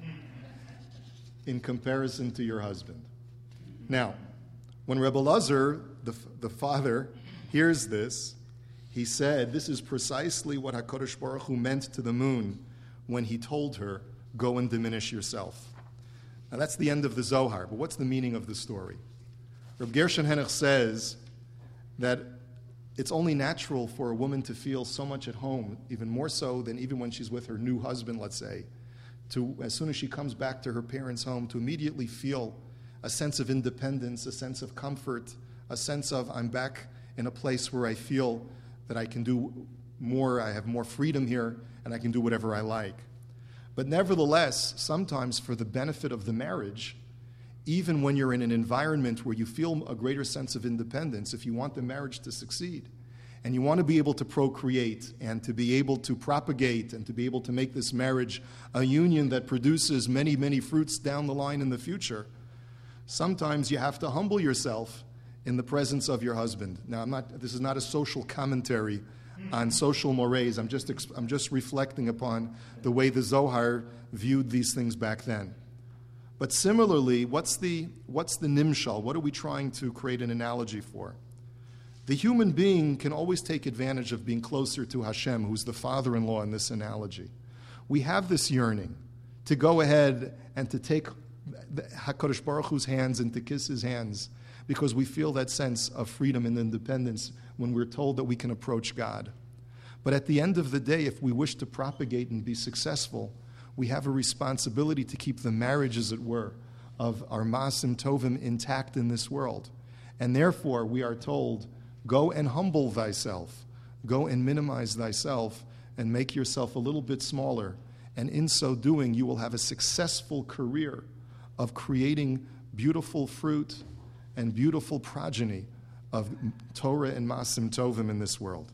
Speaker 2: in comparison to your husband. Now, when Rebbe Lazar, the father, hears this, he said, this is precisely what HaKadosh Baruch Hu meant to the moon when he told her, go and diminish yourself. Now that's the end of the Zohar, but what's the meaning of the story? Reb Gershon Henech says that it's only natural for a woman to feel so much at home, even more so than even when she's with her new husband, let's say, to, as soon as she comes back to her parents' home, to immediately feel a sense of independence, a sense of comfort, a sense of I'm back in a place where I feel that I can do more, I have more freedom here, and I can do whatever I like. But nevertheless, sometimes for the benefit of the marriage, even when you're in an environment where you feel a greater sense of independence, if you want the marriage to succeed, and you want to be able to procreate and to be able to propagate and to be able to make this marriage a union that produces many, many fruits down the line in the future, sometimes you have to humble yourself in the presence of your husband. Now, this is not a social commentary on social mores. I'm just reflecting upon the way the Zohar viewed these things back then. But similarly, what's the nimshal? What are we trying to create an analogy for? The human being can always take advantage of being closer to Hashem, who's the father-in-law in this analogy. We have this yearning to go ahead and to take HaKadosh Baruch Hu's hands and to kiss his hands, because we feel that sense of freedom and independence when we're told that we can approach God. But at the end of the day, if we wish to propagate and be successful, we have a responsibility to keep the marriage, as it were, of our Ma'asim Tovim intact in this world. And therefore, we are told, go and humble thyself. Go and minimize thyself and make yourself a little bit smaller. And in so doing, you will have a successful career of creating beautiful fruit and beautiful progeny of Torah and Ma'asim Tovim in this world.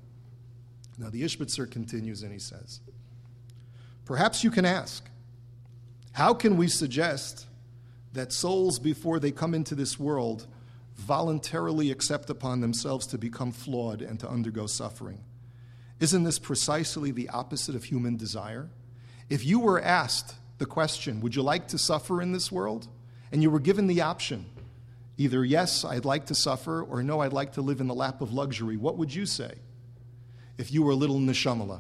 Speaker 2: Now the Ishbitzer continues and he says, perhaps you can ask, how can we suggest that souls, before they come into this world, voluntarily accept upon themselves to become flawed and to undergo suffering? Isn't this precisely the opposite of human desire? If you were asked the question, would you like to suffer in this world? And you were given the option, either yes, I'd like to suffer, or no, I'd like to live in the lap of luxury, what would you say if you were a little neshamala?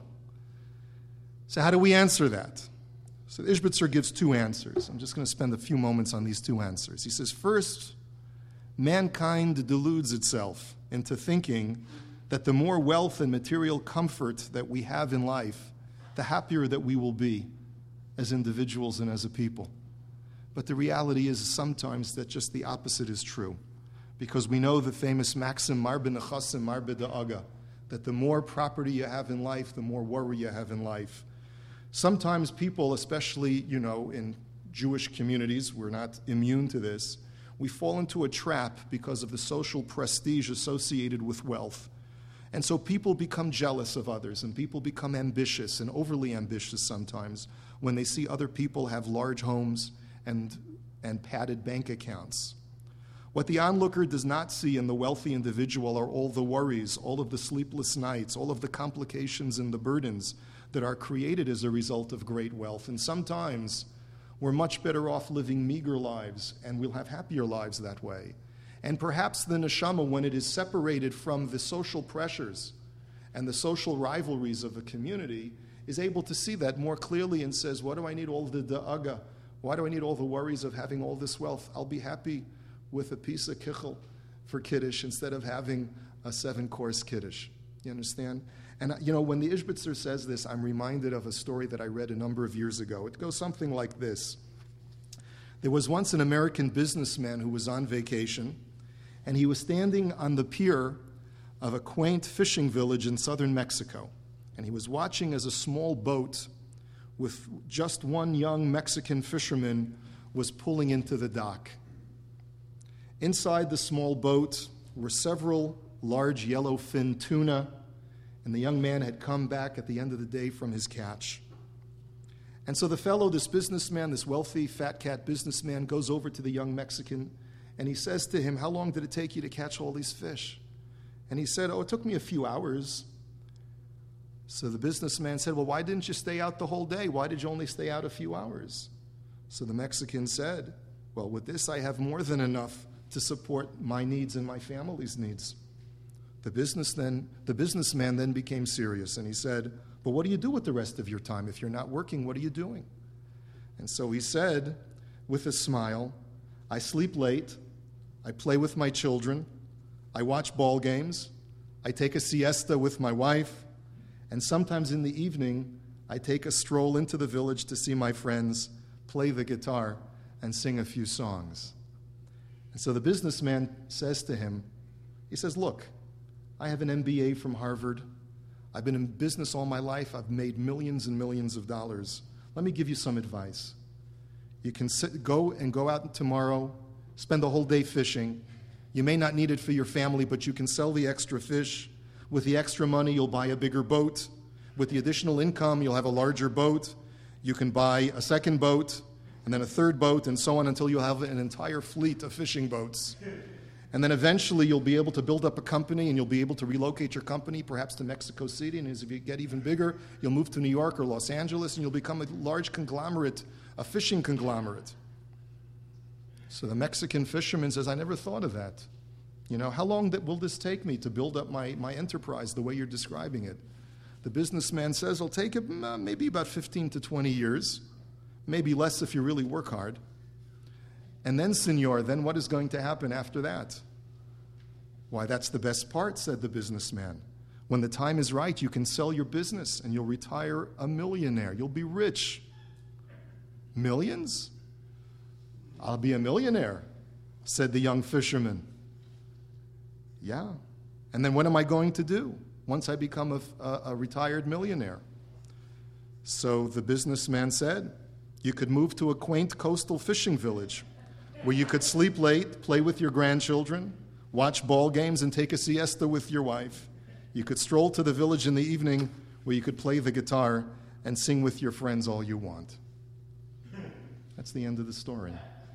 Speaker 2: So how do we answer that? So the Ishbitzer gives two answers. I'm just going to spend a few moments on these two answers. He says, first, mankind deludes itself into thinking that the more wealth and material comfort that we have in life, the happier that we will be as individuals and as a people. But the reality is sometimes that just the opposite is true, because we know the famous maxim, mar b'nechasim, mar b'da'aga, that the more property you have in life, the more worry you have in life. Sometimes people, especially, in Jewish communities, we're not immune to this, we fall into a trap because of the social prestige associated with wealth. And so people become jealous of others, and people become ambitious and overly ambitious sometimes when they see other people have large homes and padded bank accounts. What the onlooker does not see in the wealthy individual are all the worries, all of the sleepless nights, all of the complications and the burdens that are created as a result of great wealth. And sometimes we're much better off living meager lives, and we'll have happier lives that way. And perhaps the neshama, when it is separated from the social pressures and the social rivalries of a community, is able to see that more clearly and says, what do I need all the da'aga? Why do I need all the worries of having all this wealth? I'll be happy with a piece of kichel for Kiddush instead of having a 7-course Kiddush. You understand? And, when the Ishbitzer says this, I'm reminded of a story that I read a number of years ago. It goes something like this. There was once an American businessman who was on vacation, and he was standing on the pier of a quaint fishing village in southern Mexico. And he was watching as a small boat with just one young Mexican fisherman was pulling into the dock. Inside the small boat were several large yellow-fin tuna, and the young man had come back at the end of the day from his catch. And so the fellow, this businessman, this wealthy fat cat businessman, goes over to the young Mexican, and he says to him, "How long did it take you to catch all these fish?" And he said, "Oh, it took me a few hours." So the businessman said, "Well, why didn't you stay out the whole day? Why did you only stay out a few hours?" So the Mexican said, "Well, with this I have more than enough to support my needs and my family's needs." The businessman then became serious, and he said, "But what do you do with the rest of your time? If you're not working, what are you doing?" And so he said, with a smile, "I sleep late, I play with my children, I watch ball games, I take a siesta with my wife, and sometimes in the evening, I take a stroll into the village to see my friends, play the guitar, and sing a few songs." And so the businessman says to him, he says, "Look, I have an MBA from Harvard. I've been in business all my life. I've made millions and millions of dollars. Let me give you some advice. You can go out tomorrow, spend the whole day fishing. You may not need it for your family, but you can sell the extra fish. With the extra money, you'll buy a bigger boat. With the additional income, you'll have a larger boat. You can buy a second boat, and then a third boat, and so on until you have an entire fleet of fishing boats. And then eventually you'll be able to build up a company, and you'll be able to relocate your company perhaps to Mexico City, and as you get even bigger, you'll move to New York or Los Angeles, and you'll become a large conglomerate, a fishing conglomerate." So the Mexican fisherman says, "I never thought of that. How long will this take me to build up my enterprise the way you're describing it?" The businessman says, "It'll take maybe about 15 to 20 years, maybe less if you really work hard. And then, senor, then what is going to happen after that?" "Why, that's the best part," said the businessman. "When the time is right, you can sell your business and you'll retire a millionaire. You'll be rich." "Millions? I'll be a millionaire," said the young fisherman. "Yeah. And then what am I going to do once I become a retired millionaire?" So the businessman said, "You could move to a quaint coastal fishing village where you could sleep late, play with your grandchildren, watch ball games, and take a siesta with your wife. You could stroll to the village in the evening where you could play the guitar and sing with your friends all you want." That's the end of the story.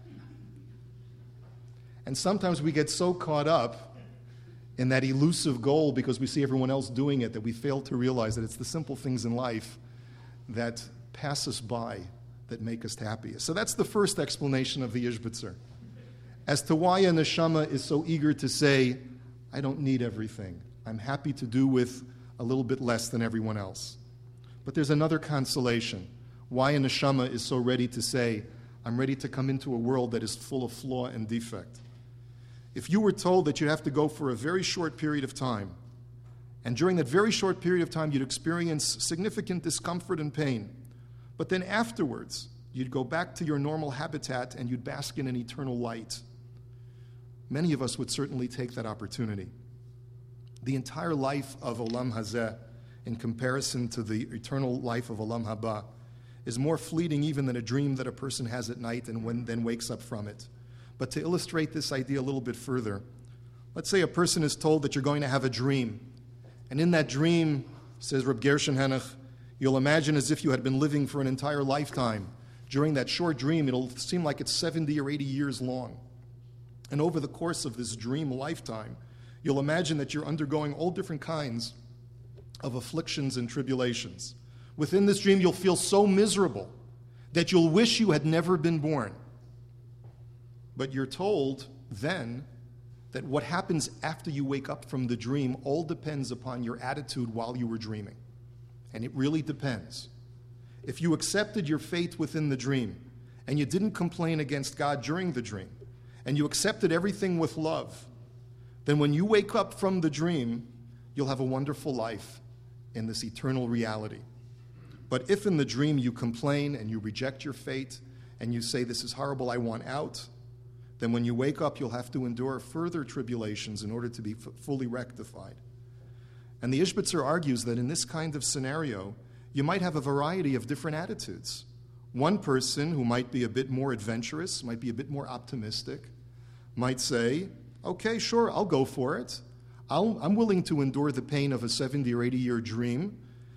Speaker 2: And sometimes we get so caught up in that elusive goal because we see everyone else doing it that we fail to realize that it's the simple things in life that pass us by that make us happy. So that's the first explanation of the Ishbitzer. As to why a neshama is so eager to say, "I don't need everything. I'm happy to do with a little bit less than everyone else." But there's another consolation. Why a neshama is so ready to say, "I'm ready to come into a world that is full of flaw and defect." If you were told that you'd have to go for a very short period of time, and during that very short period of time you'd experience significant discomfort and pain, but then afterwards you'd go back to your normal habitat and you'd bask in an eternal light, many of us would certainly take that opportunity. The entire life of Olam Hazeh, in comparison to the eternal life of Olam Haba, is more fleeting even than a dream that a person has at night and then wakes up from it. But to illustrate this idea a little bit further, let's say a person is told that you're going to have a dream. And in that dream, says Reb Gershon Henoch, you'll imagine as if you had been living for an entire lifetime. During that short dream, it'll seem like it's 70 or 80 years long. And over the course of this dream lifetime, you'll imagine that you're undergoing all different kinds of afflictions and tribulations. Within this dream, you'll feel so miserable that you'll wish you had never been born. But you're told then that what happens after you wake up from the dream all depends upon your attitude while you were dreaming. And it really depends. If you accepted your fate within the dream, and you didn't complain against God during the dream, and you accepted everything with love, then when you wake up from the dream, you'll have a wonderful life in this eternal reality. But if in the dream you complain and you reject your fate, and you say, "This is horrible, I want out," then when you wake up, you'll have to endure further tribulations in order to be fully rectified. And the Ishbitzer argues that in this kind of scenario, you might have a variety of different attitudes. One person who might be a bit more adventurous, might be a bit more optimistic, might say, okay, sure, I'll go for it. I'm willing to endure the pain of a 70 or 80-year dream,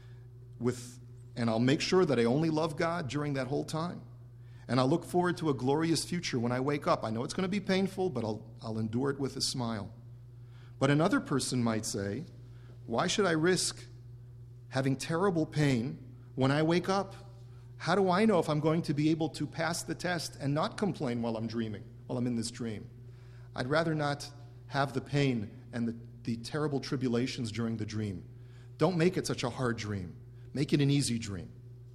Speaker 2: and I'll make sure that I only love God during that whole time. And I'll look forward to a glorious future when I wake up. I know it's going to be painful, but I'll endure it with a smile. But another person might say, why should I risk having terrible pain when I wake up? How do I know if I'm going to be able to pass the test and not complain while I'm dreaming, while I'm in this dream? I'd rather not have the pain and the terrible tribulations during the dream. Don't make it such a hard dream. Make it an easy dream.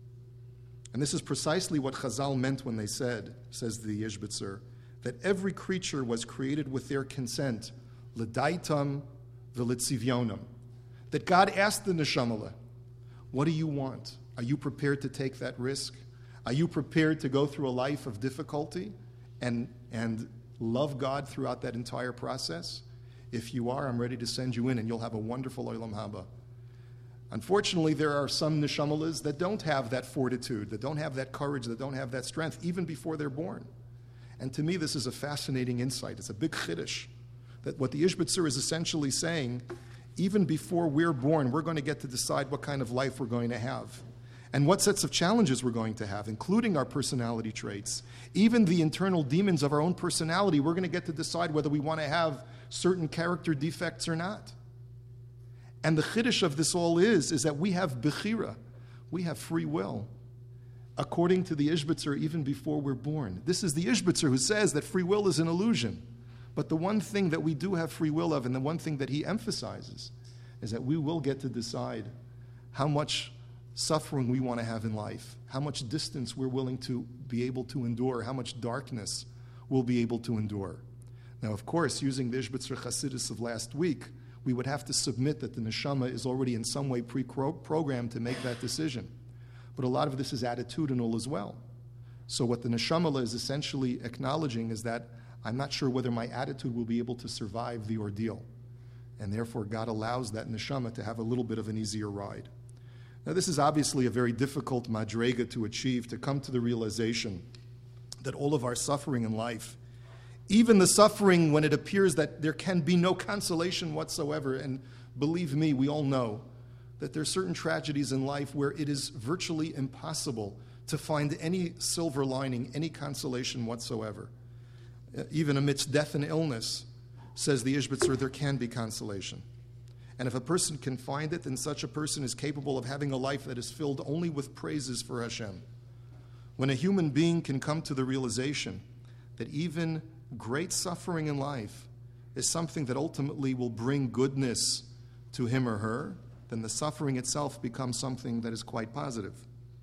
Speaker 2: And this is precisely what Chazal meant when they said, says the Ishbitzer, that every creature was created with their consent, l'daitam v'litzivyonim. That God asked the neshamah, what do you want? Are you prepared to take that risk? Are you prepared to go through a life of difficulty and love God throughout that entire process? If you are, I'm ready to send you in, and you'll have a wonderful Olam Haba. Unfortunately, there are some neshamahs that don't have that fortitude, that don't have that courage, that don't have that strength, even before they're born. And to me, this is a fascinating insight. It's a big chiddush, that what the Ishbitzer is essentially saying, even before we're born, we're going to get to decide what kind of life we're going to have and what sets of challenges we're going to have, including our personality traits. Even the internal demons of our own personality, we're going to get to decide whether we want to have certain character defects or not. And the chiddush of this all is that we have bechira, we have free will, according to the Ishbitzer, even before we're born. This is the Ishbitzer who says that free will is an illusion. But the one thing that we do have free will of, and the one thing that he emphasizes, is that we will get to decide how much suffering we want to have in life, how much distance we're willing to be able to endure, how much darkness we'll be able to endure. Now, of course, using the Ishbitzer Chassidus of last week, we would have to submit that the neshama is already in some way pre-programmed to make that decision. But a lot of this is attitudinal as well. So what the neshama is essentially acknowledging is that I'm not sure whether my attitude will be able to survive the ordeal. And therefore, God allows that neshama to have a little bit of an easier ride. Now, this is obviously a very difficult madrega to achieve, to come to the realization that all of our suffering in life, even the suffering when it appears that there can be no consolation whatsoever, and believe me, we all know that there are certain tragedies in life where it is virtually impossible to find any silver lining, any consolation whatsoever. Even amidst death and illness, says the Ishbitzer, there can be consolation. And if a person can find it, then such a person is capable of having a life that is filled only with praises for Hashem. When a human being can come to the realization that even great suffering in life is something that ultimately will bring goodness to him or her, then the suffering itself becomes something that is quite positive.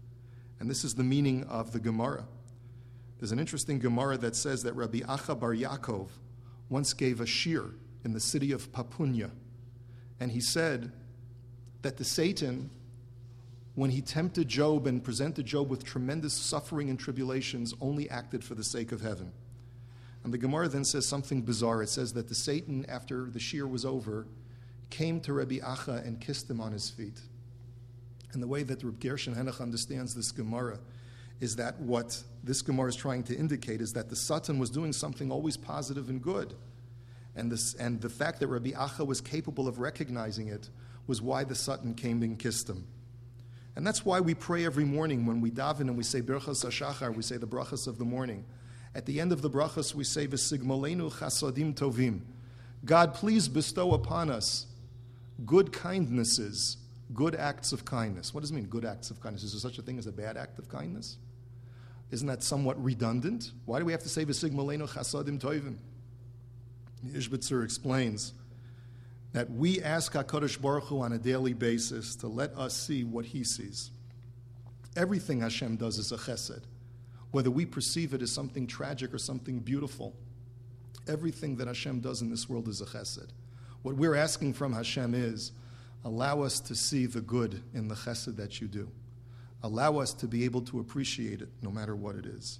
Speaker 2: And this is the meaning of the Gemara. There's an interesting Gemara that says that Rabbi Acha Bar Yaakov once gave a shir in the city of Papunya. And he said that the Satan, when he tempted Job and presented Job with tremendous suffering and tribulations, only acted for the sake of heaven. And the Gemara then says something bizarre. It says that the Satan, after the shir was over, came to Rabbi Acha and kissed him on his feet. And the way that Reb Gershon Henoch understands this Gemara is that what this Gemara is trying to indicate is that the Satan was doing something always positive and good. And the fact that Rabbi Acha was capable of recognizing it was why the Satan came and kissed him. And that's why we pray every morning when we daven and we say Birchas HaShachar, we say the brachas of the morning. At the end of the brachas we say V'sigmalenu chasadim tovim. God, please bestow upon us good kindnesses, good acts of kindness. What does it mean, good acts of kindness? Is there such a thing as a bad act of kindness? Isn't that somewhat redundant? Why do we have to say V'sigmalenu chasadim tovim? Ishbitzer explains that we ask HaKadosh Baruch Hu on a daily basis to let us see what He sees. Everything Hashem does is a chesed, whether we perceive it as something tragic or something beautiful. Everything that Hashem does in this world is a chesed. What we're asking from Hashem is, allow us to see the good in the chesed that you do. Allow us to be able to appreciate it, no matter what it is.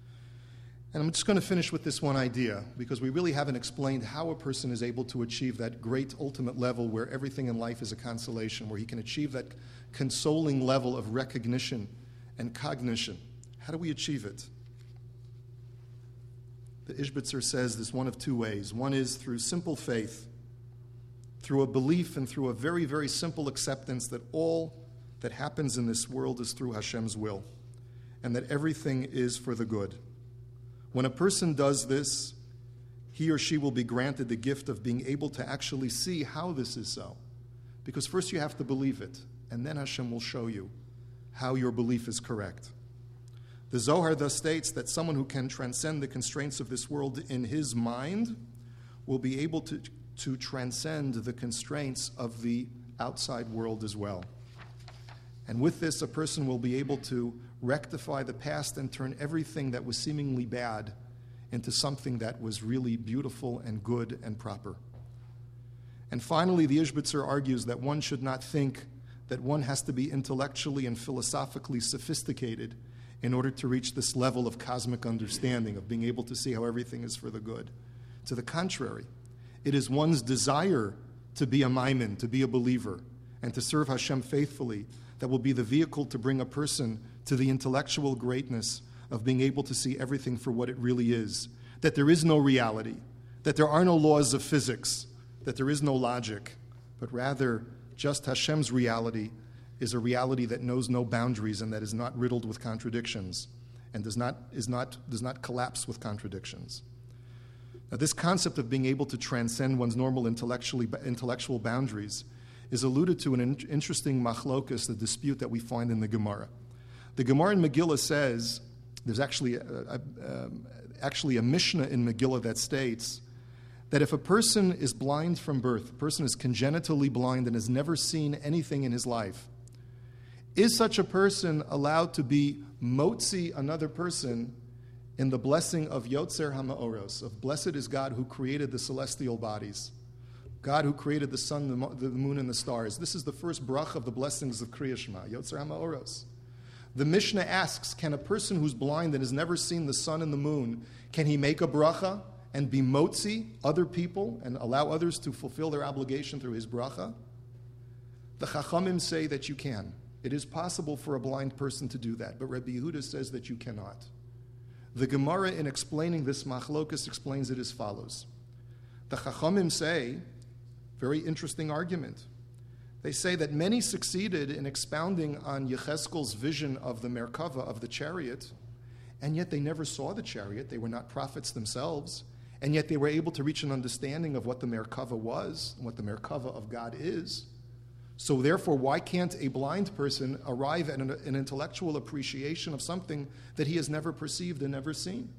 Speaker 2: And I'm just going to finish with this one idea, because we really haven't explained how a person is able to achieve that great ultimate level where everything in life is a consolation, where he can achieve that consoling level of recognition and cognition. How do we achieve it? the Ishbitzer says there's one of two ways. One is through simple faith, through a belief and through a very, very simple acceptance that all that happens in this world is through Hashem's will, and that everything is for the good. When a person does this, he or she will be granted the gift of being able to actually see how this is so. Because first you have to believe it, and then Hashem will show you how your belief is correct. The Zohar thus states that someone who can transcend the constraints of this world in his mind will be able to transcend the constraints of the outside world as well. And with this, a person will be able to rectify the past and turn everything that was seemingly bad into something that was really beautiful and good and proper. And finally, the Ishbitzer argues that one should not think that one has to be intellectually and philosophically sophisticated in order to reach this level of cosmic understanding, of being able to see how everything is for the good. To the contrary, it is one's desire to be a maimin, to be a believer, and to serve Hashem faithfully that will be the vehicle to bring a person to the intellectual greatness of being able to see everything for what it really is, that there is no reality, that there are no laws of physics, that there is no logic, but rather just Hashem's reality is a reality that knows no boundaries and that is not riddled with contradictions and does not collapse with contradictions. Now, this concept of being able to transcend one's normal intellectual boundaries is alluded to in an interesting machlokus, the dispute that we find in the Gemara. The Gemara in Megillah says, there's actually a Mishnah in Megillah that states that if a person is blind from birth, a person is congenitally blind and has never seen anything in his life, is such a person allowed to be motzi another person in the blessing of Yotzer HaMa'oros, of blessed is God who created the celestial bodies, God who created the sun, the moon, and the stars. This is the first brach of the blessings of Kriya Shema, Yotzer HaMa'oros. The Mishnah asks, can a person who's blind and has never seen the sun and the moon, can he make a bracha and be motzi other people and allow others to fulfill their obligation through his bracha? The Chachamim say that you can. It is possible for a blind person to do that, but Rabbi Yehuda says that you cannot. The Gemara, in explaining this machlokus, explains it as follows. The Chachamim say, very interesting argument, they say that many succeeded in expounding on Yechezkel's vision of the Merkava, of the chariot, and yet they never saw the chariot. They were not prophets themselves, and yet they were able to reach an understanding of what the Merkava was, and what the Merkava of God is. So therefore, why can't a blind person arrive at an intellectual appreciation of something that he has never perceived and never seen?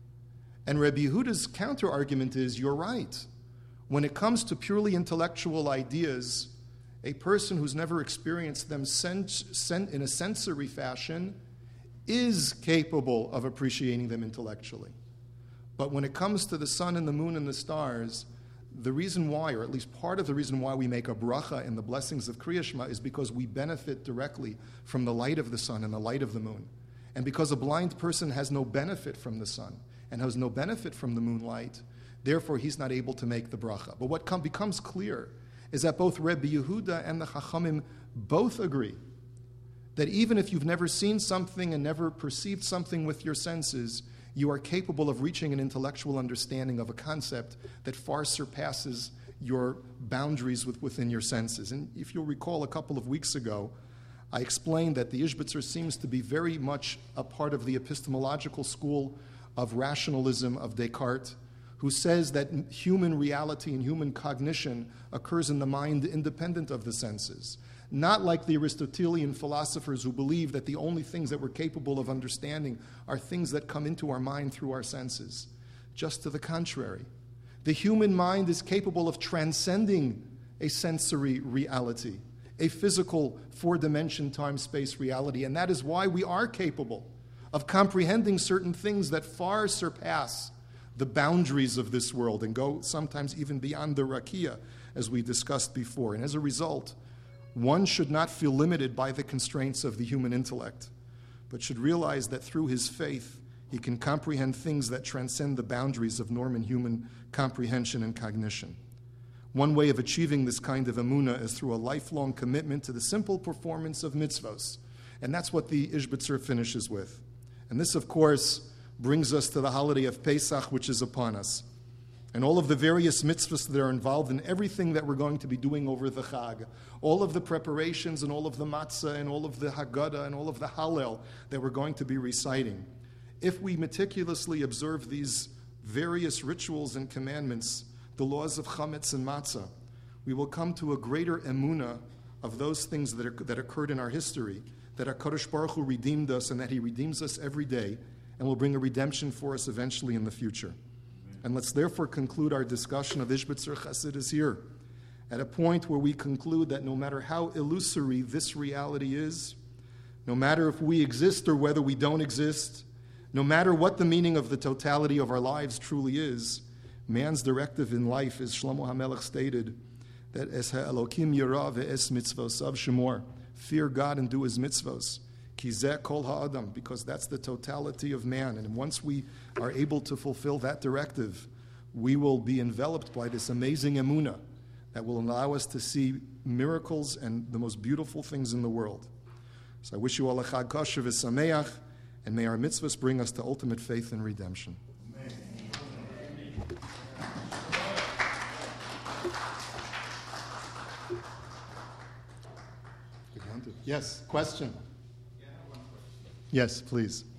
Speaker 2: And Rabbi Yehuda's counter-argument is, you're right. When it comes to purely intellectual ideas, a person who's never experienced them in a sensory fashion is capable of appreciating them intellectually. But when it comes to the sun and the moon and the stars, the reason why, or at least part of the reason why we make a bracha in the blessings of Kriya Shema is because we benefit directly from the light of the sun and the light of the moon. And because a blind person has no benefit from the sun and has no benefit from the moonlight, therefore he's not able to make the bracha. But what becomes clear is that both Rebbe Yehuda and the Chachamim both agree that even if you've never seen something and never perceived something with your senses, you are capable of reaching an intellectual understanding of a concept that far surpasses your boundaries within your senses. And if you'll recall, a couple of weeks ago, I explained that the Ishbitzer seems to be very much a part of the epistemological school of rationalism of Descartes, who says that human reality and human cognition occurs in the mind independent of the senses. Not like the Aristotelian philosophers who believe that the only things that we're capable of understanding are things that come into our mind through our senses. Just to the contrary. The human mind is capable of transcending a sensory reality, a physical four-dimension time-space reality, and that is why we are capable of comprehending certain things that far surpass the boundaries of this world and go sometimes even beyond the rakia, as we discussed before. And as a result, one should not feel limited by the constraints of the human intellect, but should realize that through his faith, he can comprehend things that transcend the boundaries of normal human comprehension and cognition. One way of achieving this kind of emunah is through a lifelong commitment to the simple performance of mitzvos. And that's what the Ishbitzer finishes with. And this, of course, brings us to the holiday of Pesach, which is upon us. And all of the various mitzvahs that are involved in everything that we're going to be doing over the Chag, all of the preparations and all of the matzah and all of the Haggadah and all of the Hallel that we're going to be reciting. If we meticulously observe these various rituals and commandments, the laws of chametz and matzah, we will come to a greater emunah of those things that occurred in our history, that HaKadosh Baruch Hu redeemed us and that He redeems us every day and will bring a redemption for us eventually in the future. And let's therefore conclude our discussion of Ishbitzer Chassidus here at a point where we conclude that no matter how illusory this reality is, no matter if we exist or whether we don't exist, no matter what the meaning of the totality of our lives truly is, man's directive in life, as Shlomo HaMelech stated, that es ha'elokim yirah ve'es mitzvosav shemor, fear God and do His mitzvos. Ki zeh kol ha'adam, because that's the totality of man. And once we are able to fulfill that directive, we will be enveloped by this amazing emunah that will allow us to see miracles and the most beautiful things in the world. So I wish you all a Chag Kosher v'sameach, and may our mitzvahs bring us to ultimate faith and redemption. Yes, question. Yes, please.